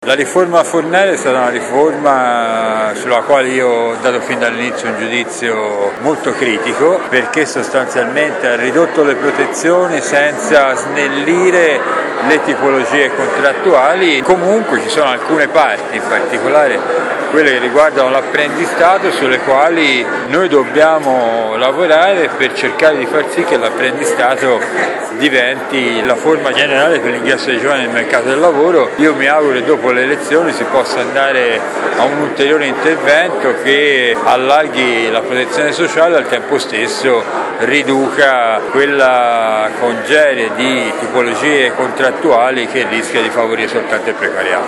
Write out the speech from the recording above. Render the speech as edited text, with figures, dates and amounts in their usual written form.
La riforma Fornero è stata una riforma sulla quale io ho dato fin dall'inizio un giudizio molto critico, perché sostanzialmente ha ridotto le protezioni senza snellire le tipologie contrattuali. Comunque ci sono alcune parti, in particolare quelle che riguardano l'apprendistato, sulle quali noi dobbiamo lavorare per cercare di far sì che l'apprendistato diventi la forma generale per l'ingresso dei giovani nel mercato del lavoro. Io mi auguro che dopo le elezioni si possa andare a un ulteriore intervento che allarghi la protezione sociale e al tempo stesso riduca quella congerie di tipologie contrattuali che rischia di favorire soltanto il precariato.